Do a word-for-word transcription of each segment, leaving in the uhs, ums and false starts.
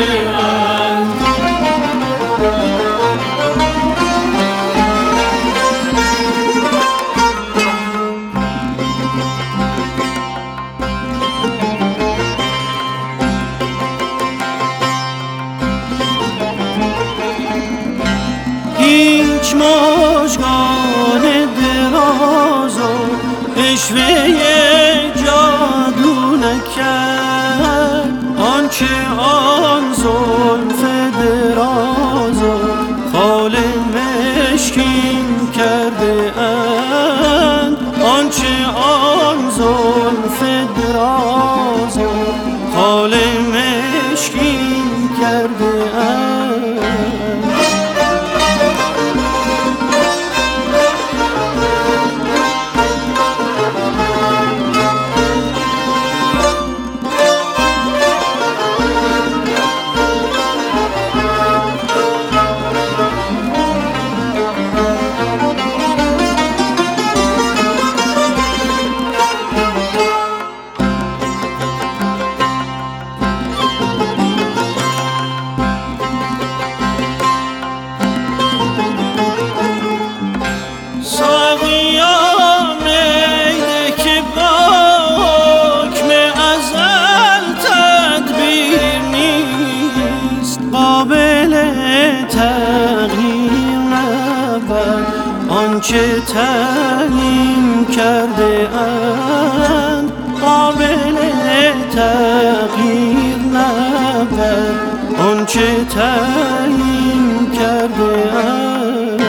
اند. هیچ مژگان دراز و عشوه جادو نکرد، آنچه آن زلف دراز و خال مشکین کرده اند، آنچه آن زلف دراز و خال مشکین کرده اند. آنچه تعیین کرده اند قابل تغییر نبود، آنچه تعیین کرده اند.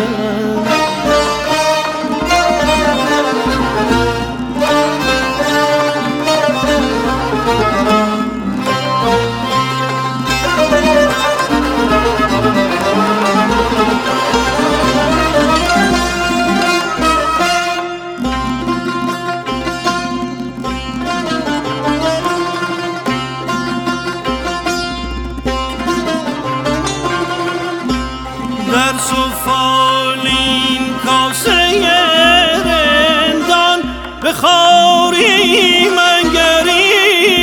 در سفالین کاسه رندان به خواری منگری،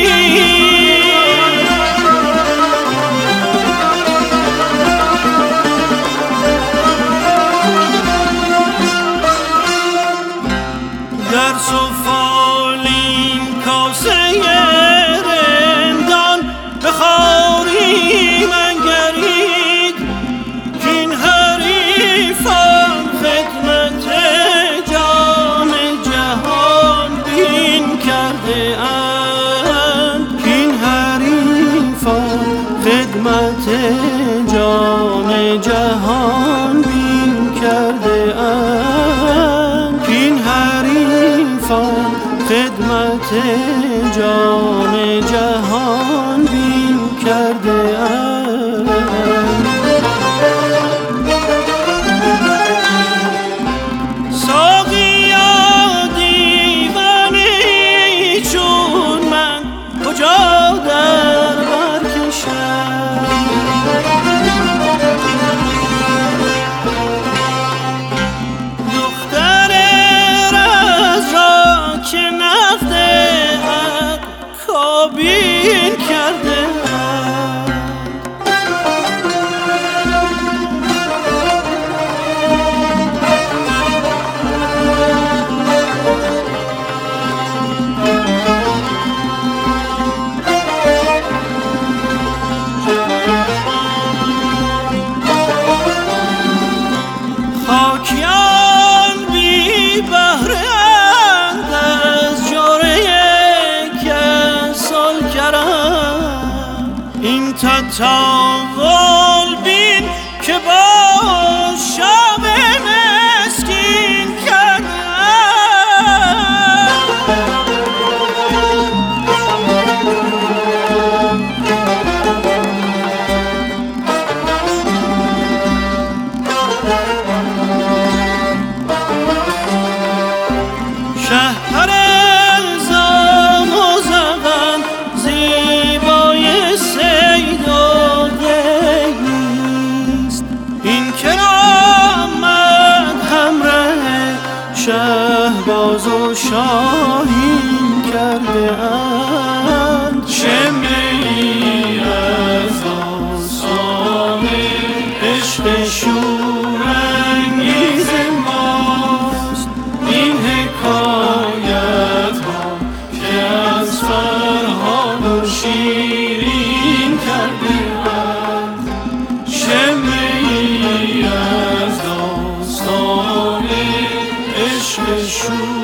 در سفالین کاسه رندان به خواری منگرید، کین حریفان خدمت جام جهان بین کرده اند، کین حریفان خدمت جام جهان بین کرده اند، کین حریفان خدمت جام جهان بین کرده اند. ساقیا دیوانه‌ای چون من کجا در بر کشم، دختر رز را که نفت حق کابین کرده اند. خاکیان بی بهره‌اند از جوره کسال کرم، این تطاول بین که با شب مسکین کردم. شهر الزام و زغن زیبای صید و دیست، این کرامت همراه شهباز و شاهین کرده اند. چه میلی از آن شور